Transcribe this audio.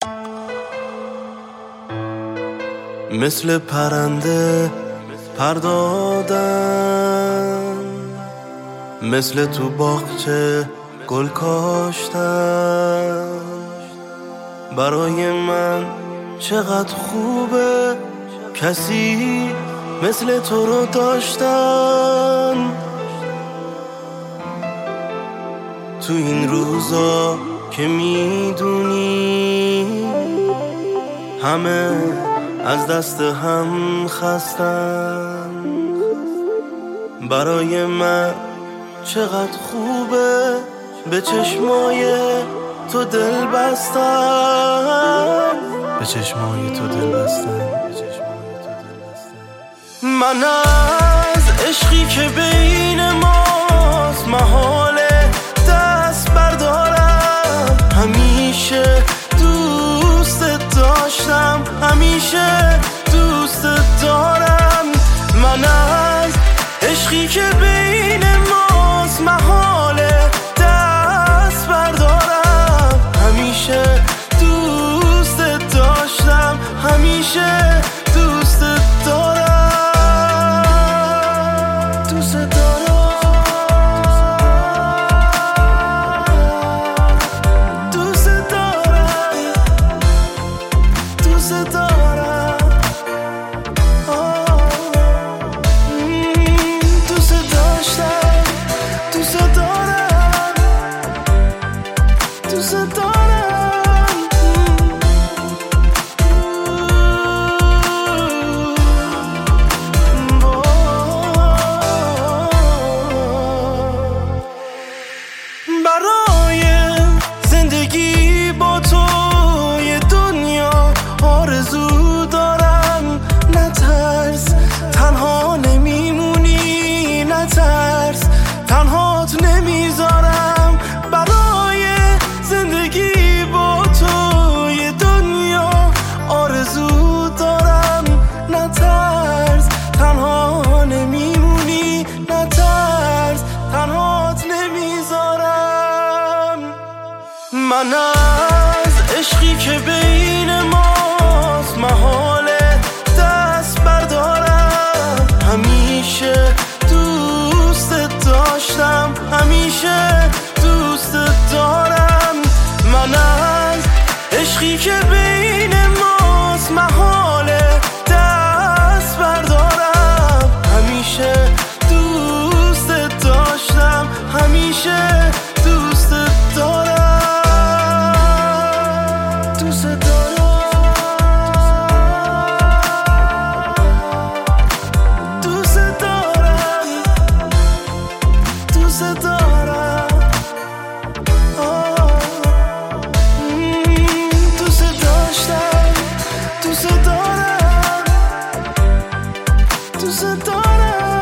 مثل پرنده پر دادم، مثل تو باغچه گل کاشتم. برای من چقدر خوبه کسی مثل تو رو داشتن. تو این روزا که میدونی همه از دست هم خستن، برای من چقدر خوبه به چشمای تو دل بستن، به چشمای تو دل بستن. من از عشقی که بین ماست محاله دست بردارم. همیشه دوست داشتم، همیشه دوست دارم. من از عشقی که بین ماست محاله دست بردارم. همیشه دوست داشتم، همیشه دوست دارم. دوست دارم، دوست دارم، دوست دارم. دوست داشتم، دوست دارم، دوست دارم. برای زندگی با تو یه دنیا آرزو دارم. نترس تنها نمیمونی، نترس تنهات نمیذارم. برای زندگی با تو یه دنیا آرزو دارم. نترس تنها نمیمونی، نترس تنهات نمیذارم. من از عشقی که بین ماست محاله دست بردارم. همیشه دوست داشتم، همیشه دوست دارم. من از عشقی که بین ماست محاله دست بردارم. همیشه دوست داشتم، همیشه دوست دارم. دوست دارم، دوست دارم، دوست دارم. دوست داشتم، دوست دارم، دوست دارم.